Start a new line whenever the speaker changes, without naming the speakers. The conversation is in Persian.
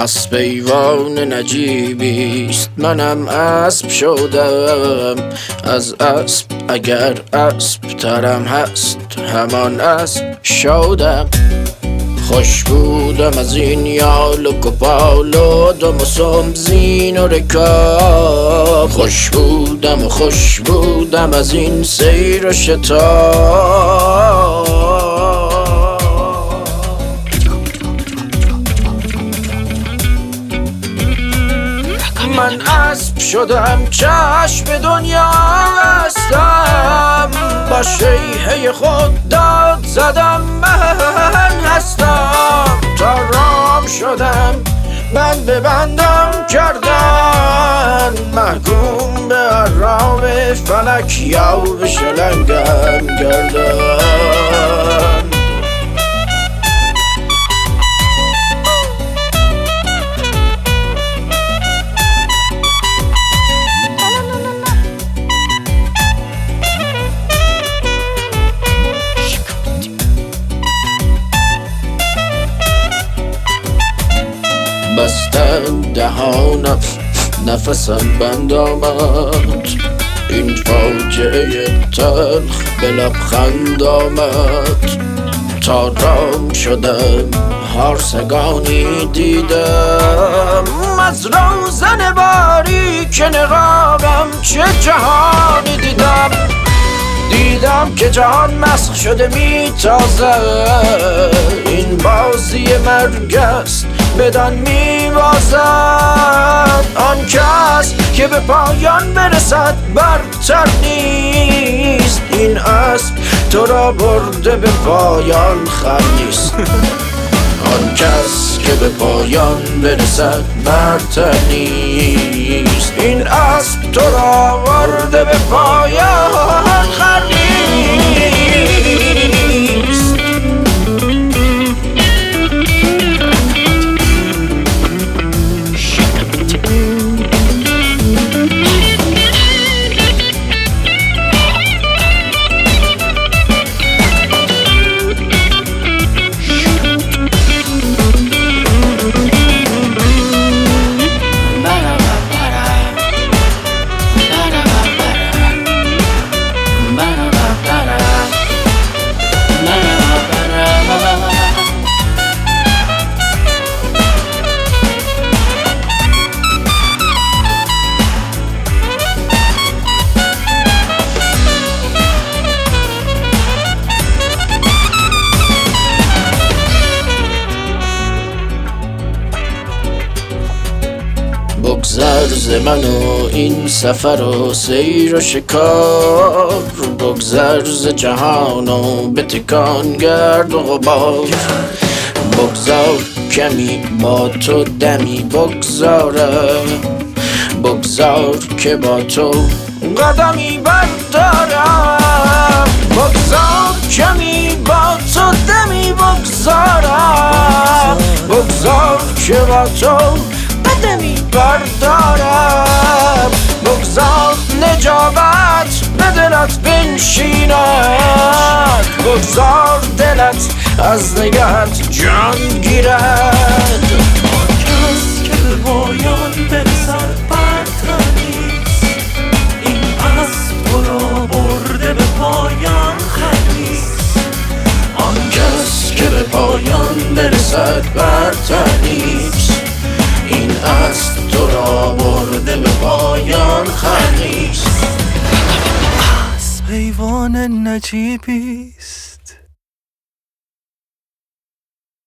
اسب ایوان نجیبیست، منم اسب شدم. از اسب اگر اسب ترم هست، همان اسب شدم. خوش بودم از این یال و کپال و دم و سمزین و رکاب. خوش بودم از این سیر و شتاب. من اسب شدم، چشم دنیا هستم. با شیهه خود داد زدم، من هستم. تا رام شدم، من به بندم کردن. محکوم به آرام فلک یا به شلنگم گردن. بستم دهانم، نفسم بند آمد. این فاجعه تلخ به لبخند آمد. تا رام شدم، هارسگانی دیدم. از روزن باریک نقابم چه جهانی دیدم. دیدم که جهان مسخ شده میتازد. این بازی مرگ است، بدان میبازد. آن کس که به پایان برسد برتر نیست. این اسب تو را برده به پایان خر نیست. آن کس که به پایان برسد برتر نیست. این اسب تو را برده به پایان خر نیست. بگذر ز من و این سفر و سیر و شکار. بگذر ز جهان و بتکان گرد و غبار. بگذار کمی با تو دمی بگذارم. بگذار که با تو قدمی بردارم. بگذار کمی با تو دمی بگذارم. بگذار که با تو قدمی بردارم. بگذار نجابت به دلت بنشیند. بگذار دلت از نگهت جان گیرد.
آن کس که به پایان برسد برتر نیست. این اسب تو را برده به پایان خر نیست.
آن کس که به پایان برسد برتر نیست. این اسب تو را برده به پایان خر نیست.
اسب ایوان نجیبیست.